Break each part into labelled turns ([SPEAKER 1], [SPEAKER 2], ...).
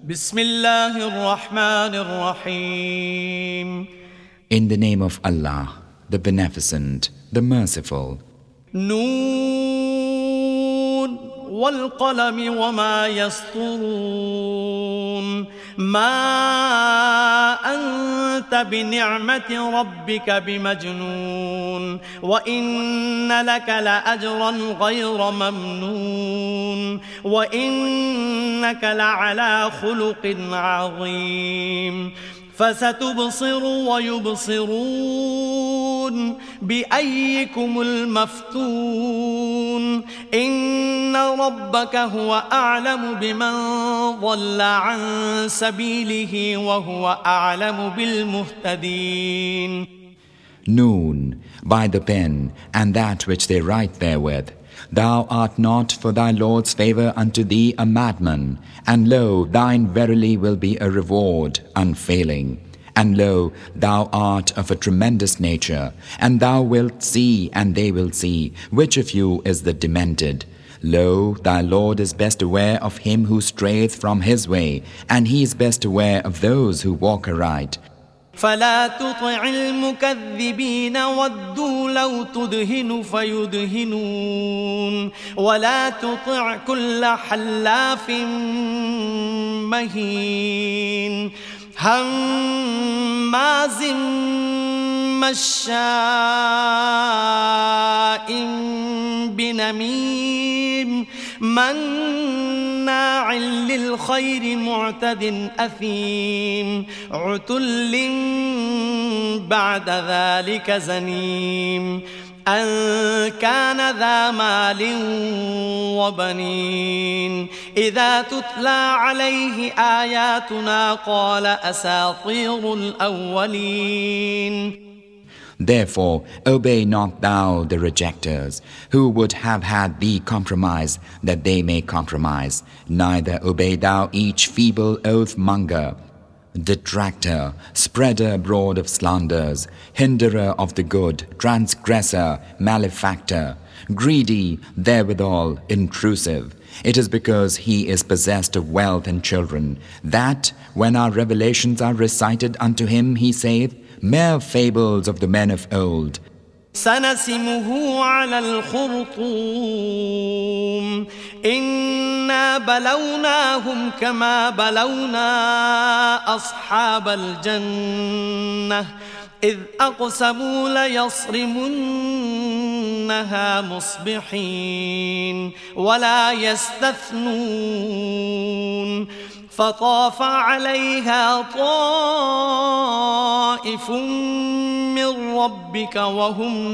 [SPEAKER 1] بسم الله الرحمن الرحيم.
[SPEAKER 2] In the name of Allah, the Beneficent, the Merciful.
[SPEAKER 1] نون والقلم وما يسطرون ما أنت بنعمة ربك بمجنون وإن لك لأجرا غير ممنون وإنك لعلى خلق عظيم فستبصر ويبصرون بأيكم المفتون إن ربك هو أعلم بمن ضل عن سبيله وهو أعلم بالمهتدين.
[SPEAKER 2] Noon, by the pen and that which they write therewith. Thou art not for thy Lord's favour unto thee a madman, and lo, thine verily will be a reward unfailing. And lo, thou art of a tremendous nature, and thou wilt see, and they will see, which of you is the demented. Lo, thy Lord is best aware of him who strayeth from his way, and he is best aware of those who walk aright.
[SPEAKER 1] فلا تطع المكذبين ودوا لو تدهن فيدهنون ولا تطع كل حلاف مهين هماز مشاء بنميم مناع للخير معتد أثيم عتل بعد ذلك زنيم أن كان ذا مال وبنين إذا تتلى عليه آياتنا قال أساطير الأولين.
[SPEAKER 2] Therefore, obey not thou the rejectors, who would have had thee compromise, that they may compromise. Neither obey thou each feeble oath-monger, detractor, spreader abroad of slanders, hinderer of the good, transgressor, malefactor, greedy, therewithal intrusive. It is because he is possessed of wealth and children, that, when our revelations are recited unto him, he saith, mere fables of the men of old.
[SPEAKER 1] سنسمه على الخرطوم إنا بلوناهم كما بلونا أصحاب الجنة إذ أقسموا ليصرمنها مصبحين ولا يستثنون فطاف عليها طائف من ربك وهم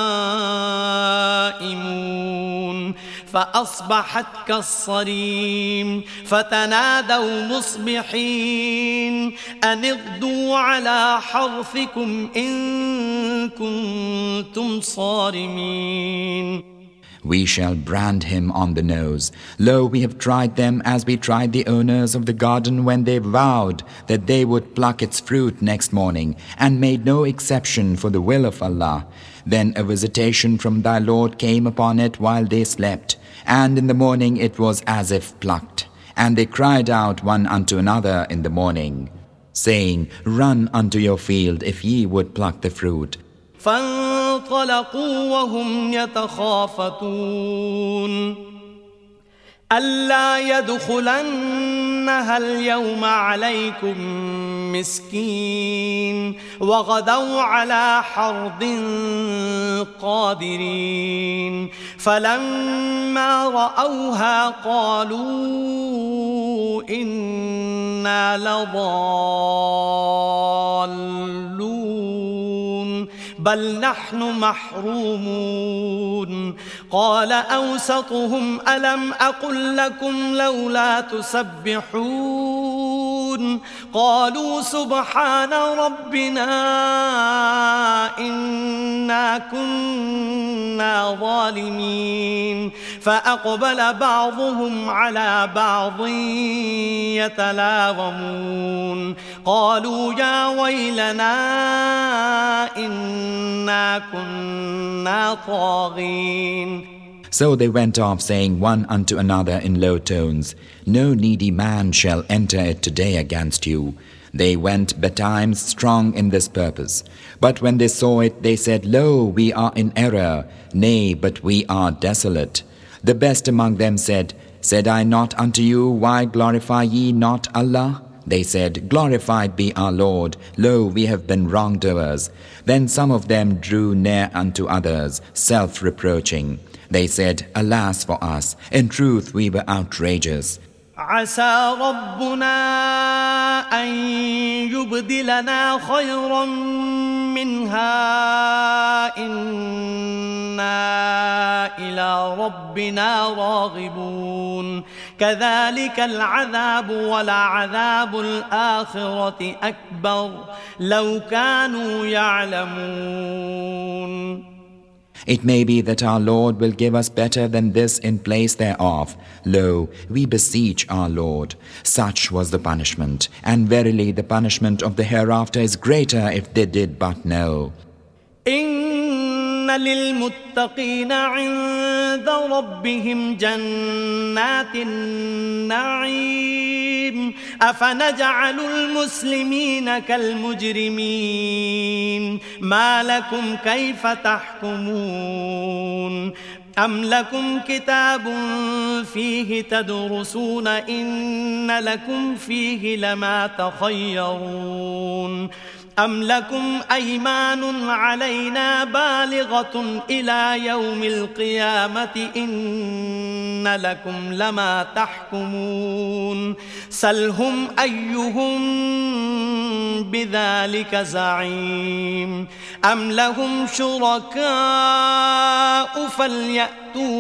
[SPEAKER 1] نائمون فأصبحت كالصريم فتنادوا مصبحين أن اغدوا على حرثكم إن كنتم صارمين.
[SPEAKER 2] We shall brand him on the nose. Lo, we have tried them as we tried the owners of the garden when they vowed that they would pluck its fruit next morning, and made no exception for the will of Allah. Then a visitation from thy Lord came upon it while they slept, and in the morning it was as if plucked. And they cried out one unto another in the morning, saying, Run unto your field if ye would pluck the fruit.
[SPEAKER 1] فانطلقوا وهم يتخافتون ألا يدخلنها اليوم عليكم مسكين وغدوا على حرد قادرين فلما رأوها قالوا إنا لضالون بل نحن محرومون قال أوسطهم ألم أقل لكم لولا تسبحون قالوا سبحان ربنا إنا كنا ظالمين فأقبل بعضهم على بعض يتلاومون قالوا يا ويلنا إنا كنا طاغين.
[SPEAKER 2] So they went off, saying one unto another in low tones, No needy man shall enter it today against you. They went betimes strong in this purpose. But when they saw it, they said, Lo, we are in error, nay, but we are desolate. The best among them said I not unto you, why glorify ye not Allah? They said, Glorified be our Lord, lo, we have been wrongdoers. Then some of them drew near unto others, self-reproaching. They said, Alas for us, in truth we were outrageous.
[SPEAKER 1] عسى ربنا أن يبدلنا خيرا منها إنا إلى ربنا راغبون كذلك العذاب ولعذاب الآخرة أكبر لو كانوا يعلمون.
[SPEAKER 2] It may be that our Lord will give us better than this in place thereof. Lo, we beseech our Lord. Such was the punishment, and verily the punishment of the hereafter is greater if they did but know.
[SPEAKER 1] إن للمتقين عند ربهم جنات النعيم أفنجعل المسلمين كالمجرمين ما لكم كيف تحكمون أم لكم كتاب فيه تدرسون إن لكم فيه لما تخيرون أم لكم أيمان علينا بالغة إلى يوم القيامة إن لكم لما تحكمون سلهم أيهم بذلك زعيم أم لهم شركاء فليأتوا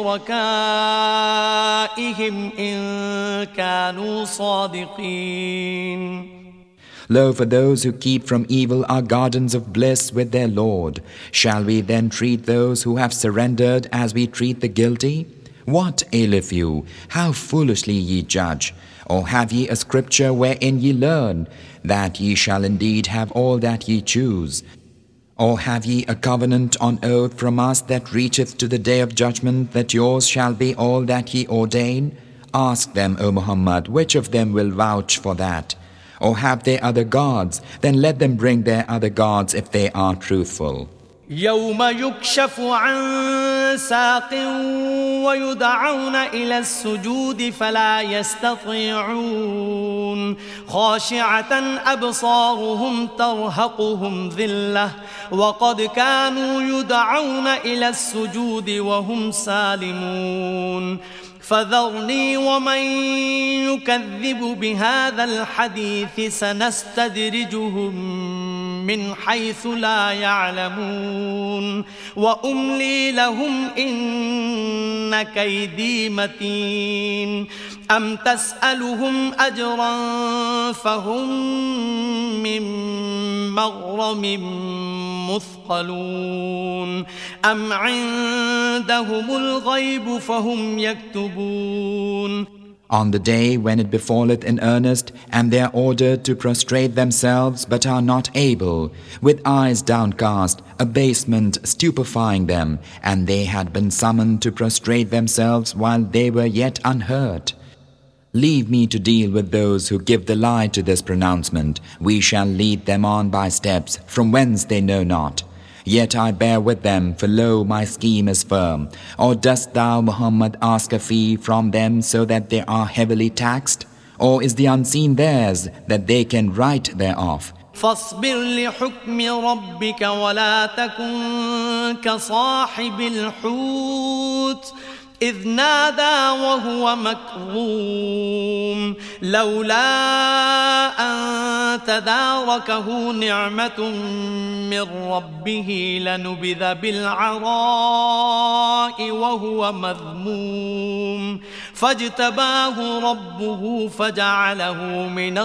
[SPEAKER 1] بشركائهم إن كانوا صادقين.
[SPEAKER 2] Lo, for those who keep from evil are gardens of bliss with their Lord. Shall we then treat those who have surrendered as we treat the guilty? What aileth you? How foolishly ye judge? Or have ye a scripture wherein ye learn that ye shall indeed have all that ye choose? Or have ye a covenant on oath from us that reacheth to the day of judgment, that yours shall be all that ye ordain? Ask them, O Muhammad, which of them will vouch for that? Or have they other gods? Then let them bring their other gods if they are truthful.
[SPEAKER 1] يوم يكشف عن ساق ويدعون إلى السجود فلا يستطيعون خاشعة أبصارهم ترهقهم ذلة وقد كانوا يدعون إلى السجود وهم سالمون فذرني ومن يكذب بهذا الحديث سنستدرجهم من حيث لا يعلمون وأملي لهم إن كيدي متين أم تسألهم أجرا فهم من مغرم مثقلون أم عندهم الغيب فهم يكتبون.
[SPEAKER 2] On the day when it befalleth in earnest, and they are ordered to prostrate themselves but are not able, with eyes downcast, abasement stupefying them, and they had been summoned to prostrate themselves while they were yet unhurt. Leave me to deal with those who give the lie to this pronouncement. We shall lead them on by steps, from whence they know not. Yet I bear with them, for lo, my scheme is firm. Or dost thou, Muhammad, ask a fee from them so that they are heavily taxed? Or is the unseen theirs, that they can write thereof?
[SPEAKER 1] فاصبر لحكم ربك ولا تكن كصاحب الحوت إذ نادى وهو مكظوم لولا أن تداركه نعمة من ربه لنبذ بالعراء وهو مذموم فاجتباه ربه فجعله من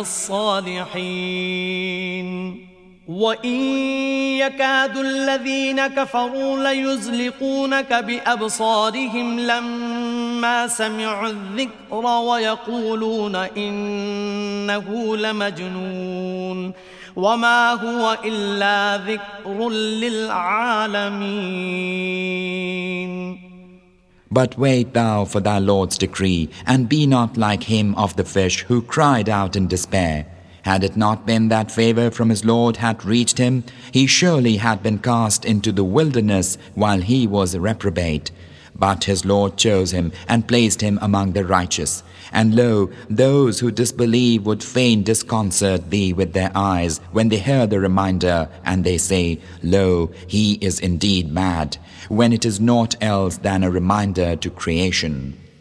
[SPEAKER 1] الصالحين. وإن يكاد الذين كفروا ليزلقونك بأبصارهم لما سمعوا الذكر ويقولون إنه لمجنون وما هو إلا ذكر للعالمين.
[SPEAKER 2] But wait thou for thy Lord's decree, and be not like him of the fish who cried out in despair. Had it not been that favor from his Lord had reached him, he surely had been cast into the wilderness while he was a reprobate. But his Lord chose him and placed him among the righteous. And lo, those who disbelieve would fain disconcert thee with their eyes when they hear the reminder, and they say, Lo, he is indeed mad, when it is naught else than a reminder to creation.